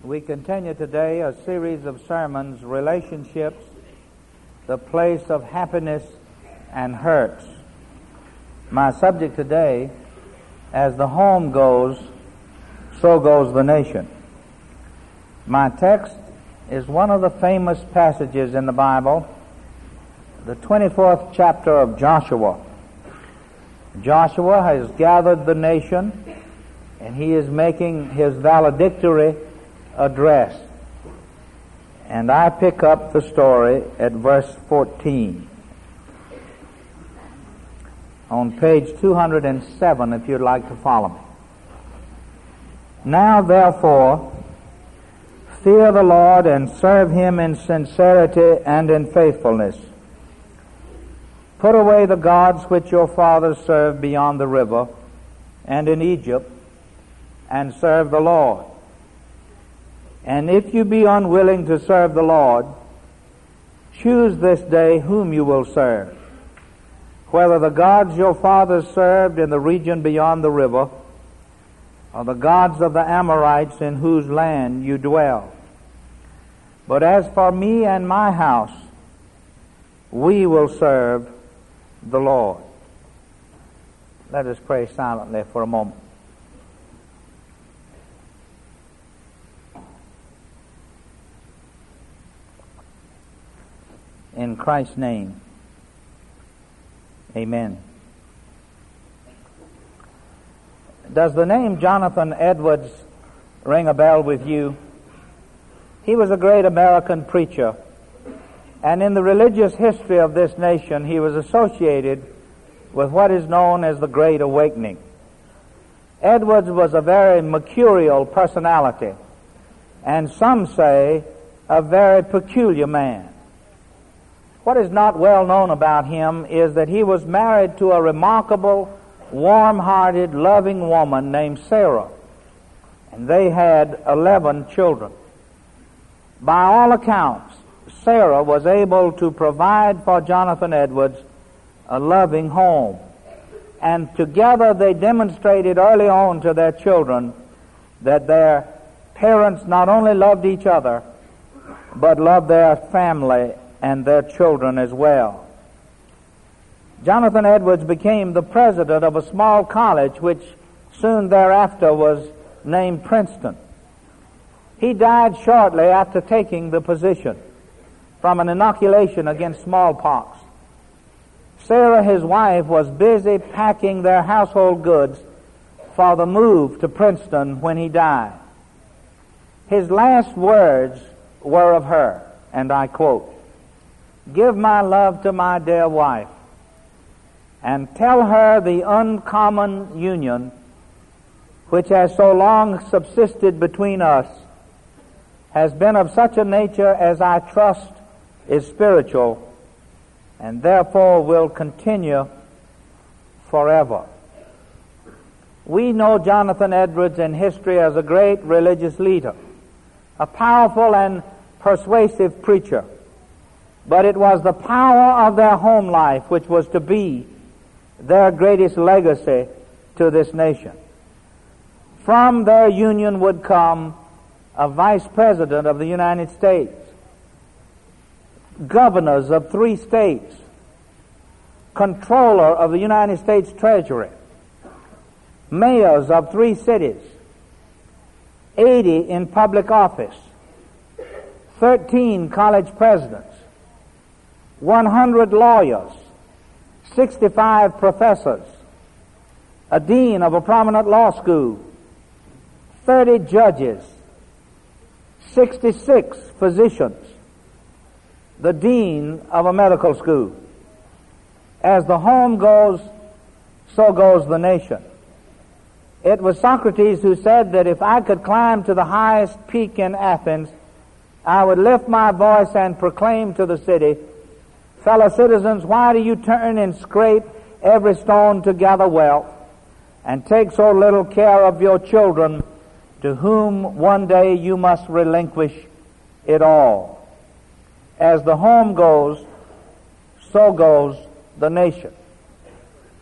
We continue today a series of sermons, Relationships, the Place of Happiness and Hurts. My subject today, As the Home Goes, So Goes the Nation. My text is one of the famous passages in the Bible, the 24th chapter of Joshua. Joshua has gathered the nation, and he is making his valedictory address. And I pick up the story at verse 14. On page 207, if you'd like to follow me. Now therefore, fear the Lord and serve him in sincerity and in faithfulness. Put away the gods which your fathers served beyond the river and in Egypt, and serve the Lord. And if you be unwilling to serve the Lord, choose this day whom you will serve, whether the gods your fathers served in the region beyond the river, or the gods of the Amorites in whose land you dwell. But as for me and my house, we will serve the Lord. Let us pray silently for a moment. In Christ's name, amen. Does the name Jonathan Edwards ring a bell with you? He was a great American preacher, and in the religious history of this nation, he was associated with what is known as the Great Awakening. Edwards was a very mercurial personality, and some say a very peculiar man. What is not well known about him is that he was married to a remarkable, warm-hearted, loving woman named Sarah, and they had 11 children. By all accounts, Sarah was able to provide for Jonathan Edwards a loving home, and together they demonstrated early on to their children that their parents not only loved each other, but loved their family and their children as well. Jonathan Edwards became the president of a small college which soon thereafter was named Princeton. He died shortly after taking the position from an inoculation against smallpox. Sarah, his wife, was busy packing their household goods for the move to Princeton when he died. His last words were of her, and I quote, "Give my love to my dear wife, and tell her the uncommon union which has so long subsisted between us has been of such a nature as I trust is spiritual, and therefore will continue forever." We know Jonathan Edwards in history as a great religious leader, a powerful and persuasive preacher. But it was the power of their home life which was to be their greatest legacy to this nation. From their union would come a vice president of the United States, governors of 3 states, controller of the United States Treasury, mayors of 3 cities, 80 in public office, 13 college presidents, 100 lawyers, 65 professors, a dean of a prominent law school, 30 judges, 66 physicians, the dean of a medical school. As the home goes, so goes the nation. It was Socrates who said that if I could climb to the highest peak in Athens, I would lift my voice and proclaim to the city, "Fellow citizens, why do you turn and scrape every stone to gather wealth, and take so little care of your children, to whom one day you must relinquish it all?" As the home goes, so goes the nation.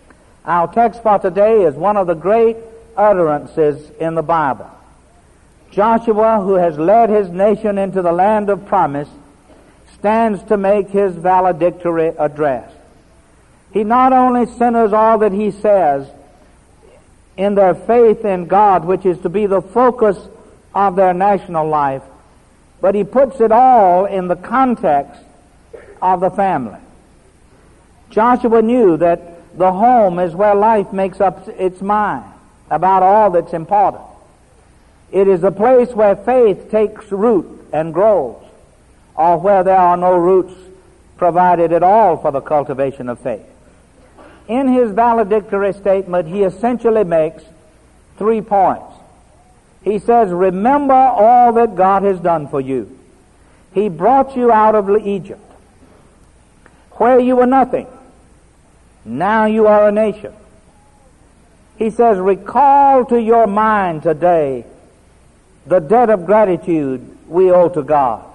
Our text for today is one of the great utterances in the Bible. Joshua, who has led his nation into the land of promise, stands to make his valedictory address. He not only centers all that he says in their faith in God, which is to be the focus of their national life, but he puts it all in the context of the family. Joshua knew that the home is where life makes up its mind about all that's important. It is a place where faith takes root and grows, or where there are no roots provided at all for the cultivation of faith. In his valedictory statement, he essentially makes 3 points. He says, remember all that God has done for you. He brought you out of Egypt, where you were nothing. Now you are a nation. He says, recall to your mind today the debt of gratitude we owe to God.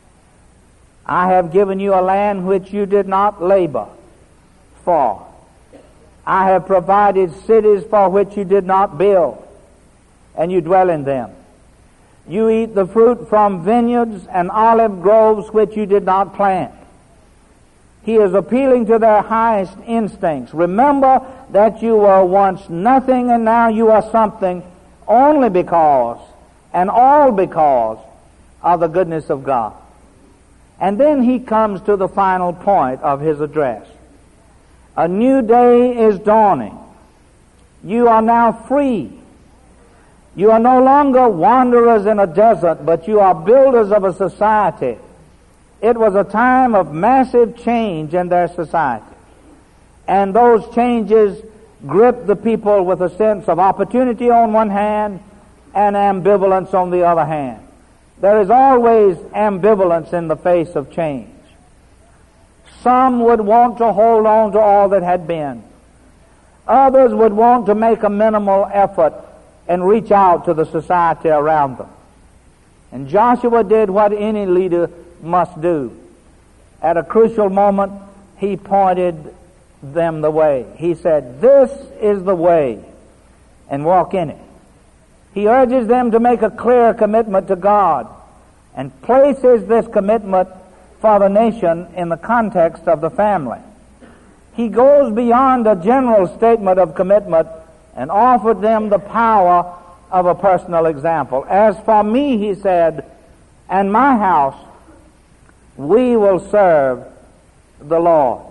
I have given you a land which you did not labor for. I have provided cities for which you did not build, and you dwell in them. You eat the fruit from vineyards and olive groves which you did not plant. He is appealing to their highest instincts. Remember that you were once nothing and now you are something, only because and all because of the goodness of God. And then he comes to the final point of his address. A new day is dawning. You are now free. You are no longer wanderers in a desert, but you are builders of a society. It was a time of massive change in their society. And those changes gripped the people with a sense of opportunity on one hand and ambivalence on the other hand. There is always ambivalence in the face of change. Some would want to hold on to all that had been. Others would want to make a minimal effort and reach out to the society around them. And Joshua did what any leader must do. At a crucial moment, he pointed them the way. He said, this is the way, and walk in it. He urges them to make a clear commitment to God and places this commitment for the nation in the context of the family. He goes beyond a general statement of commitment and offered them the power of a personal example. As for me, he said, and my house, we will serve the Lord.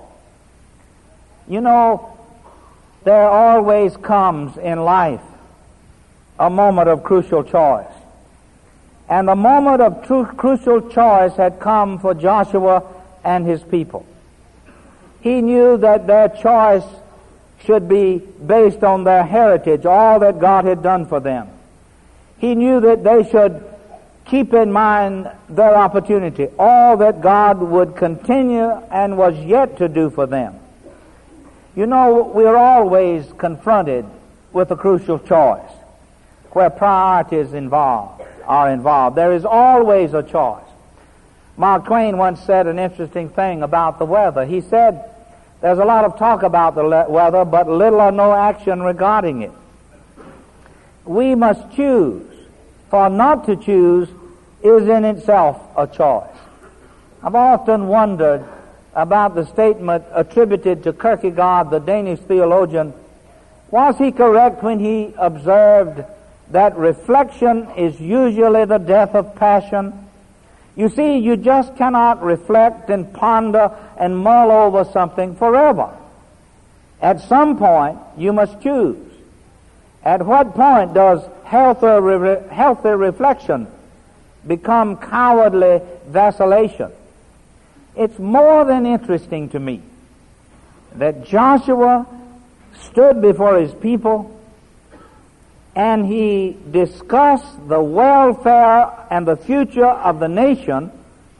You know, there always comes in life a moment of crucial choice. And the moment of crucial choice had come for Joshua and his people. He knew that their choice should be based on their heritage, all that God had done for them. He knew that they should keep in mind their opportunity, all that God would continue and was yet to do for them. You know, we are always confronted with a crucial choice where priorities are involved. There is always a choice. Mark Twain once said an interesting thing about the weather. He said, there's a lot of talk about the weather, but little or no action regarding it. We must choose, for not to choose is in itself a choice. I've often wondered about the statement attributed to Kierkegaard, the Danish theologian. Was he correct when he observed that reflection is usually the death of passion? You see, you just cannot reflect and ponder and mull over something forever. At some point, you must choose. At what point does healthy reflection become cowardly vacillation? It's more than interesting to me that Joshua stood before his people and he discussed the welfare and the future of the nation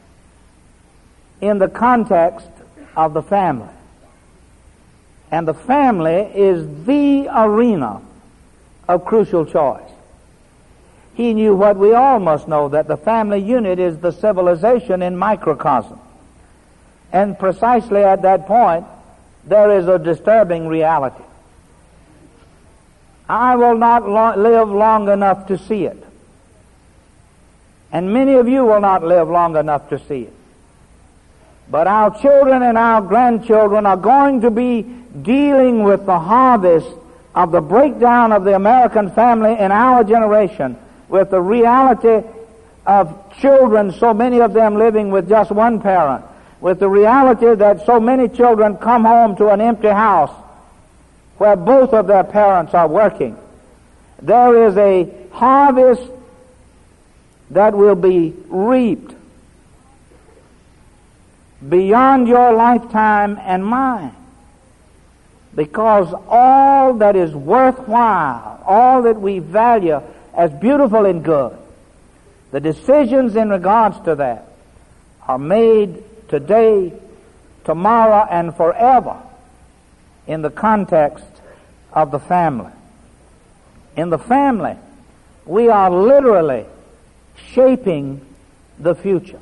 in the context of the family. And the family is the arena of crucial choice. He knew what we all must know, that the family unit is the civilization in microcosm. And precisely at that point, there is a disturbing reality. I will not live long enough to see it. And many of you will not live long enough to see it. But our children and our grandchildren are going to be dealing with the harvest of the breakdown of the American family in our generation, with the reality of children, so many of them living with just one parent, with the reality that so many children come home to an empty house where both of their parents are working. There is a harvest that will be reaped beyond your lifetime and mine, because all that is worthwhile, all that we value as beautiful and good, the decisions in regards to that are made today, tomorrow, and forever in the context of the family. In the family, we are literally shaping the future.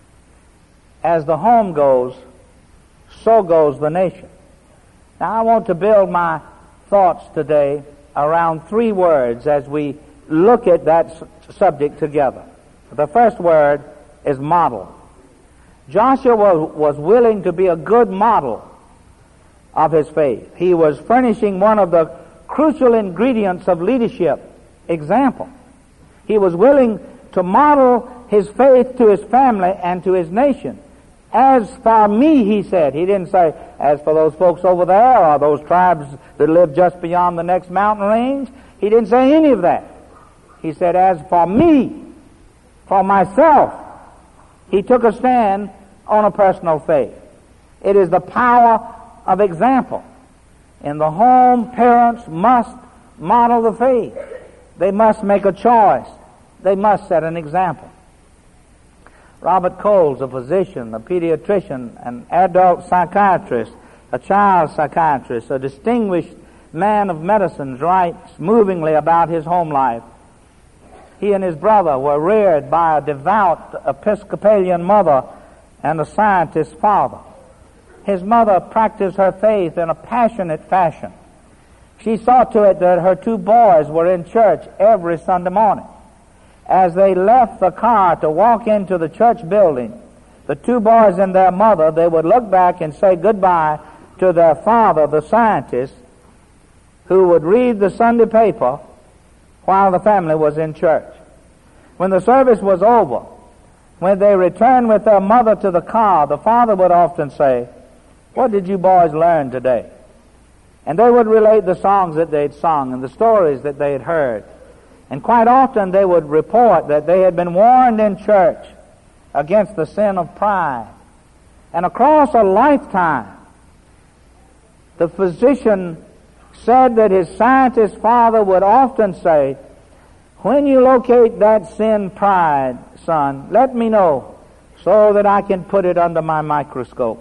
As the home goes, so goes the nation. Now, I want to build my thoughts today around three words as we look at that subject together. The first word is model. Joshua was willing to be a good model of his faith. He was furnishing one of the crucial ingredients of leadership, example. He was willing to model his faith to his family and to his nation. As for me, he said. He didn't say, as for those folks over there or those tribes that live just beyond the next mountain range. He didn't say any of that. He said, as for me, for myself, he took a stand on a personal faith. It is the power of example. In the home, parents must model the faith. They must make a choice. They must set an example. Robert Coles, a physician, a pediatrician, an adult psychiatrist, a child psychiatrist, a distinguished man of medicine, writes movingly about his home life. He and his brother were reared by a devout Episcopalian mother and a scientist father. His mother practiced her faith in a passionate fashion. She saw to it that her two boys were in church every Sunday morning. As they left the car to walk into the church building, the two boys and their mother, they would look back and say goodbye to their father, the scientist, who would read the Sunday paper while the family was in church. When the service was over, when they returned with their mother to the car, the father would often say, "What did you boys learn today?" And they would relate the songs that they'd sung and the stories that they had heard. And quite often they would report that they had been warned in church against the sin of pride. And across a lifetime, the physician said that his scientist father would often say, "When you locate that sin, pride, son, let me know so that I can put it under my microscope."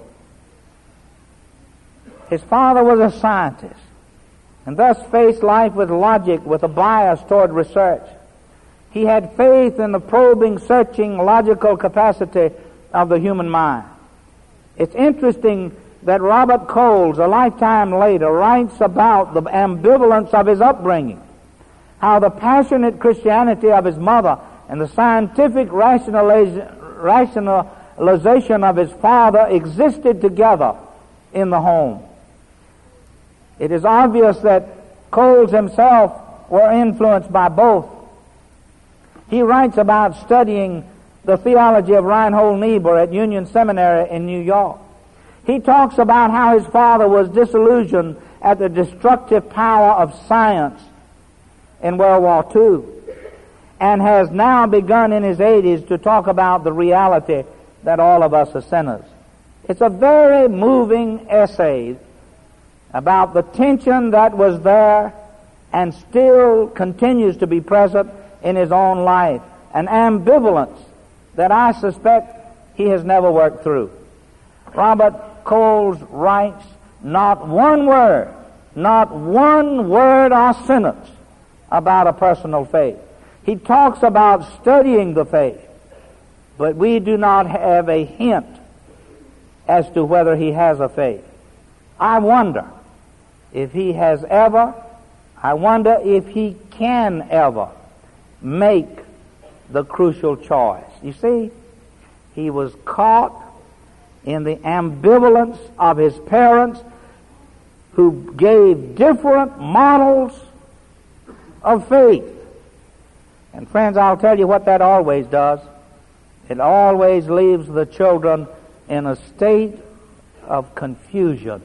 His father was a scientist, and thus faced life with logic, with a bias toward research. He had faith in the probing, searching, logical capacity of the human mind. It's interesting that Robert Coles, a lifetime later, writes about the ambivalence of his upbringing, how the passionate Christianity of his mother and the scientific rationalization of his father existed together in the home. It is obvious that Coles himself were influenced by both. He writes about studying the theology of Reinhold Niebuhr at Union Seminary in New York. He talks about how his father was disillusioned at the destructive power of science in World War II, and has now begun in his 80s to talk about the reality that all of us are sinners. It's a very moving essay about the tension that was there and still continues to be present in his own life, an ambivalence that I suspect he has never worked through. Robert Coles writes not one word or sentence about a personal faith. He talks about studying the faith, but we do not have a hint as to whether he has a faith. I wonder if he has ever, I wonder if he can ever make the crucial choice. You see, he was caught in the ambivalence of his parents, who gave different models of faith. And friends, I'll tell you what that always does. It always leaves the children in a state of confusion.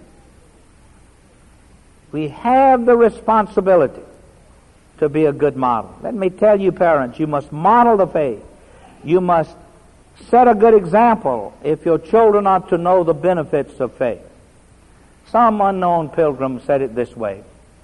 We have the responsibility to be a good model. Let me tell you, parents, you must model the faith. You must set a good example if your children are to know the benefits of faith. Some unknown pilgrim said it this way: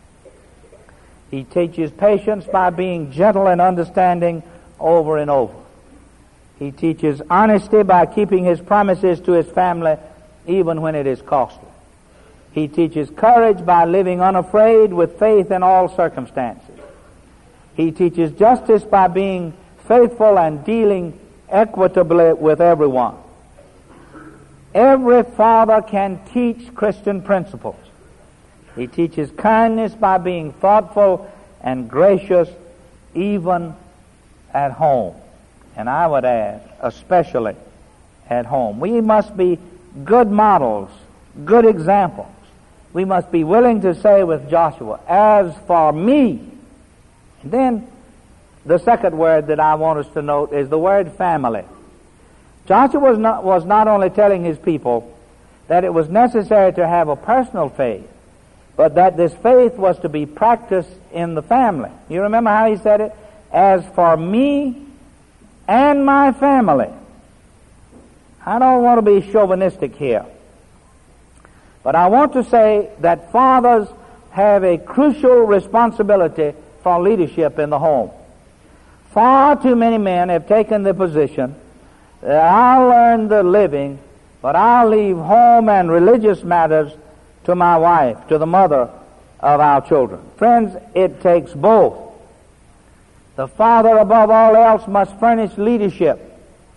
he teaches patience by being gentle and understanding over and over. He teaches honesty by keeping his promises to his family even when it is costly. He teaches courage by living unafraid with faith in all circumstances. He teaches justice by being faithful and dealing equitably with everyone. Every father can teach Christian principles. He teaches kindness by being thoughtful and gracious even at home. And I would add, especially at home. We must be good models, good examples. We must be willing to say with Joshua, "As for me," and then the second word that I want us to note is the word family. Joshua was not only telling his people that it was necessary to have a personal faith, but that this faith was to be practiced in the family. You remember how he said it? "As for me and my family." I don't want to be chauvinistic here, but I want to say that fathers have a crucial responsibility for leadership in the home. Far too many men have taken the position that I'll earn the living, but I'll leave home and religious matters to my wife, to the mother of our children. Friends, it takes both. The father, above all else, must furnish leadership.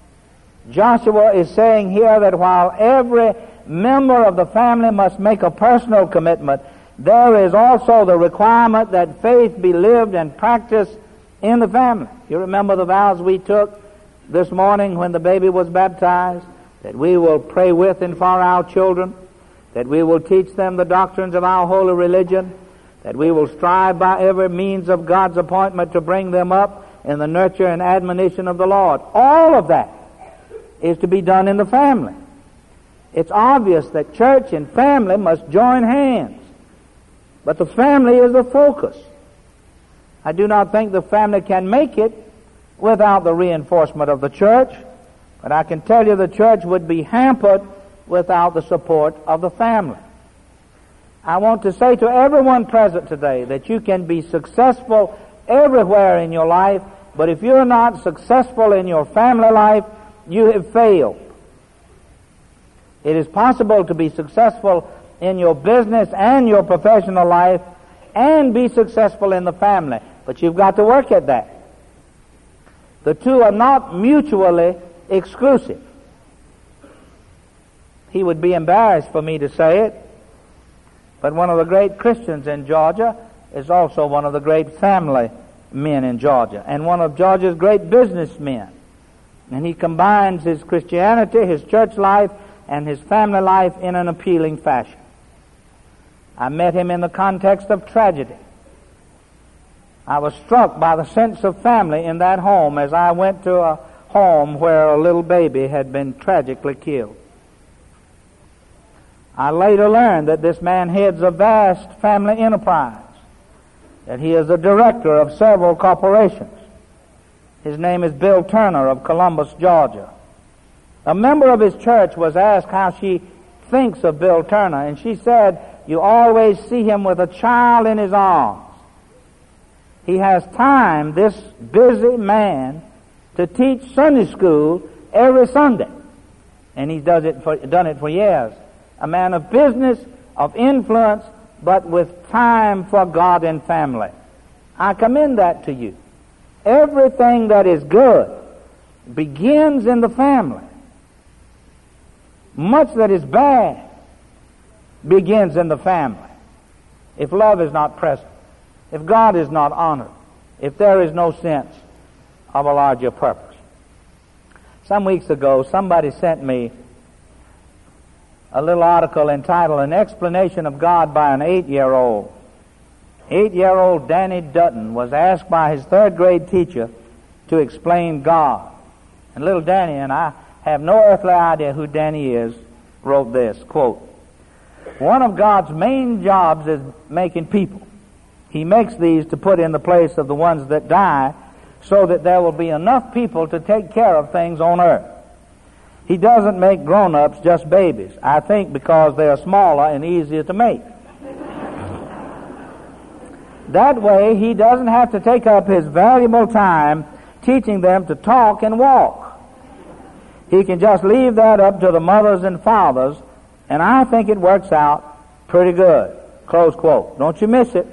Joshua is saying here that while every member of the family must make a personal commitment, there is also the requirement that faith be lived and practiced in the family. You remember the vows we took this morning when the baby was baptized, that we will pray with and for our children, that we will teach them the doctrines of our holy religion, that we will strive by every means of God's appointment to bring them up in the nurture and admonition of the Lord. All of that is to be done in the family. It's obvious that church and family must join hands, but the family is the focus. I do not think the family can make it without the reinforcement of the church, but I can tell you the church would be hampered without the support of the family. I want to say to everyone present today that you can be successful everywhere in your life, but if you're not successful in your family life, you have failed. It is possible to be successful in your business and your professional life and be successful in the family, but you've got to work at that. The two are not mutually exclusive. He would be embarrassed for me to say it, but one of the great Christians in Georgia is also one of the great family men in Georgia, and one of Georgia's great businessmen. And he combines his Christianity, his church life, and his family life in an appealing fashion. I met him in the context of tragedy. I was struck by the sense of family in that home as I went to a home where a little baby had been tragically killed. I later learned that this man heads a vast family enterprise, that he is a director of several corporations. His name is Bill Turner of Columbus, Georgia. A member of his church was asked how she thinks of Bill Turner, and she said, "You always see him with a child in his arms. He has time, this busy man, to teach Sunday school every Sunday." And he's done it for years. A man of business, of influence, but with time for God and family. I commend that to you. Everything that is good begins in the family. Much that is bad begins in the family. If love is not present, if God is not honored, if there is no sense of a larger purpose. Some weeks ago, somebody sent me a little article entitled An Explanation of God by an 8-year-old. 8-year-old Danny Dutton was asked by his third-grade teacher to explain God. And little Danny, and I have no earthly idea who Danny is, wrote this, quote, "One of God's main jobs is making people. He makes these to put in the place of the ones that die so that there will be enough people to take care of things on earth. He doesn't make grown-ups just babies, I think because they are smaller and easier to make. That way, he doesn't have to take up his valuable time teaching them to talk and walk. He can just leave that up to the mothers and fathers, and I think it works out pretty good." Close quote. Don't you miss it.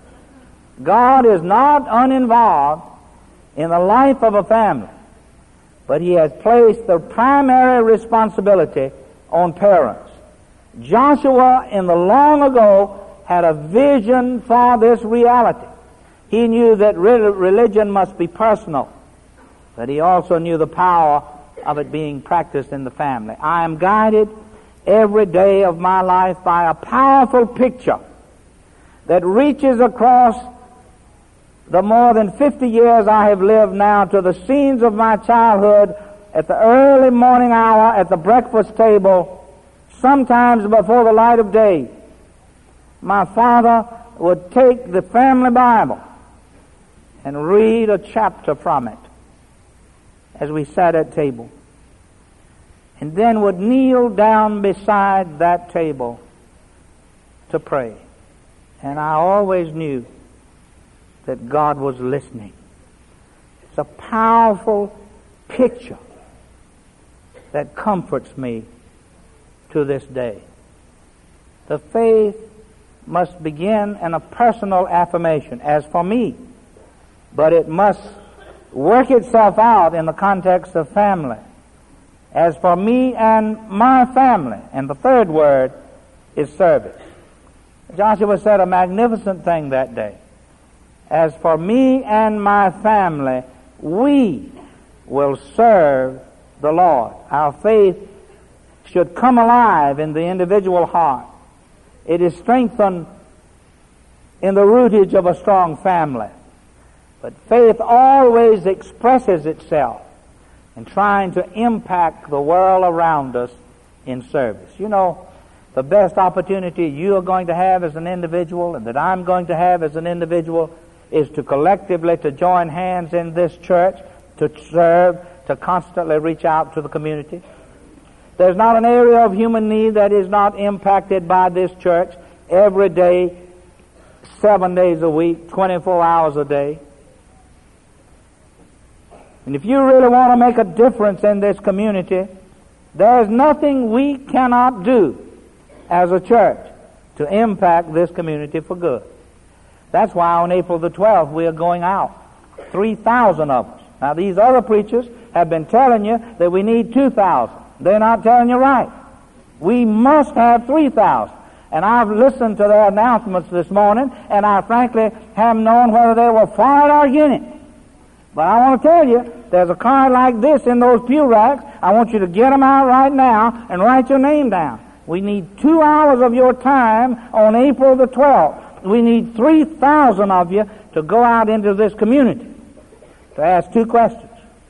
God is not uninvolved in the life of a family, but He has placed the primary responsibility on parents. Joshua in the long ago had a vision for this reality. He knew that religion must be personal, but he also knew the power of it being practiced in the family. I am guided every day of my life by a powerful picture that reaches across the more than 50 years I have lived now to the scenes of my childhood at the early morning hour at the breakfast table, sometimes before the light of day. My father would take the family Bible and read a chapter from it as we sat at table, and then would kneel down beside that table to pray. And I always knew that God was listening. It's a powerful picture that comforts me to this day. The faith must begin in a personal affirmation, as for me, but it must work itself out in the context of family. As for me and my family, and the third word is service. Joshua said a magnificent thing that day. As for me and my family, we will serve the Lord. Our faith should come alive in the individual heart. It is strengthened in the rootage of a strong family. But faith always expresses itself in trying to impact the world around us in service. You know, the best opportunity you are going to have as an individual and that I'm going to have as an individual is to collectively to join hands in this church, to serve, to constantly reach out to the community. There's not an area of human need that is not impacted by this church every day, 7 days a week, 24 hours a day. And if you really want to make a difference in this community, there's nothing we cannot do as a church to impact this community for good. That's why on April the 12th we are going out, 3,000 of us. Now these other preachers have been telling you that we need 2,000. They're not telling you right. We must have 3,000. And I've listened to their announcements this morning, and I frankly haven't known whether they were for it or against it. But I want to tell you, there's a card like this in those pew racks. I want you to get them out right now and write your name down. We need 2 hours of your time on April the 12th. We need 3,000 of you to go out into this community to ask 2 questions.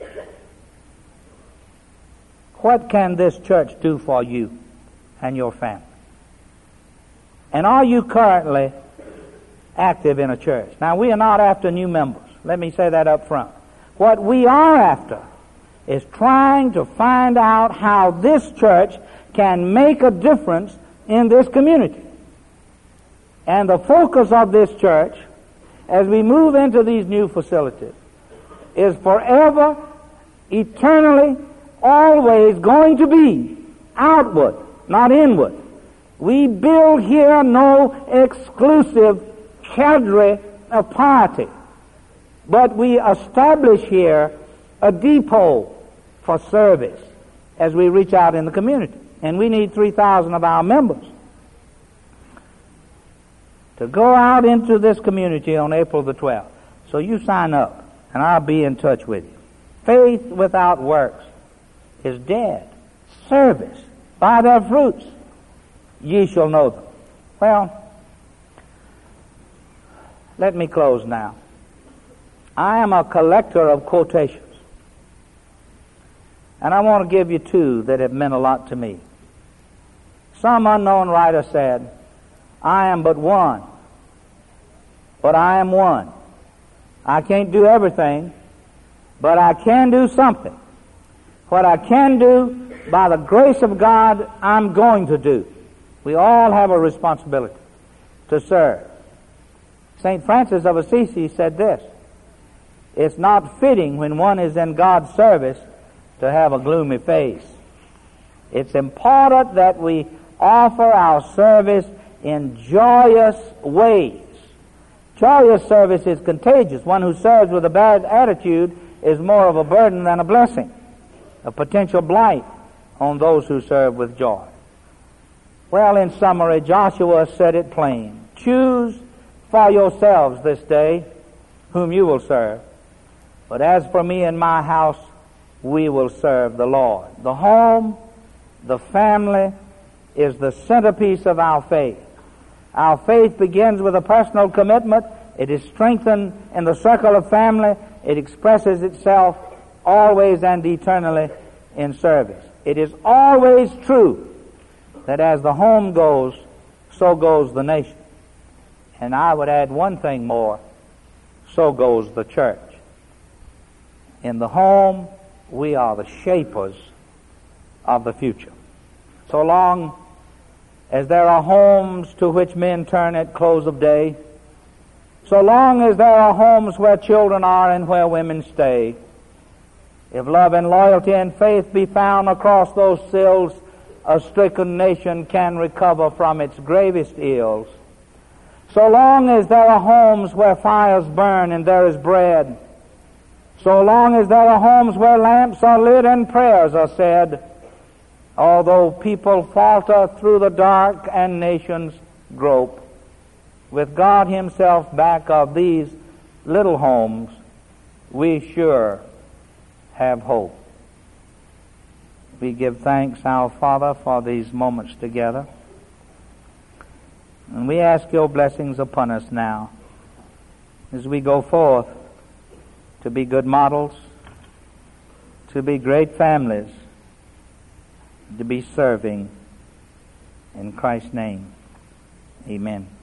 What can this church do for you and your family? And are you currently active in a church? Now, we are not after new members. Let me say that up front. What we are after is trying to find out how this church can make a difference in this community. And the focus of this church, as we move into these new facilities, is forever, eternally, always going to be outward, not inward. We build here no exclusive cadre of piety, but we establish here a depot for service as we reach out in the community. And we need 3,000 of our members to go out into this community on April the 12th. So you sign up. and I'll be in touch with you. Faith without works is dead. Service, by their fruits ye shall know them. Well, let me close now. I am a collector of quotations, and I want to give you two that have meant a lot to me. Some unknown writer said, I am but one, but I am one. I can't do everything, but I can do something. What I can do, by the grace of God, I'm going to do. We all have a responsibility to serve. St. Francis of Assisi said this, it's not fitting when one is in God's service to have a gloomy face. It's important that we offer our service in joyous ways. Joyous service is contagious. One who serves with a bad attitude is more of a burden than a blessing, a potential blight on those who serve with joy. Well, in summary, Joshua said it plain. Choose for yourselves this day whom you will serve. But as for me and my house, we will serve the Lord. The home, the family, is the centerpiece of our faith. Our faith begins with a personal commitment. It is strengthened in the circle of family. It expresses itself always and eternally in service. It is always true that as the home goes, so goes the nation. And I would add one thing more, so goes the church. In the home, we are the shapers of the future. So long as there are homes to which men turn at close of day, so long as there are homes where children are and where women stay, if love and loyalty and faith be found across those sills, a stricken nation can recover from its gravest ills. So long as there are homes where fires burn and there is bread, so long as there are homes where lamps are lit and prayers are said, although people falter through the dark and nations grope, with God Himself back of these little homes, we sure have hope. We give thanks, our Father, for these moments together. And we ask Your blessings upon us now as we go forth to be good models, to be great families, to be serving. In Christ's name, amen.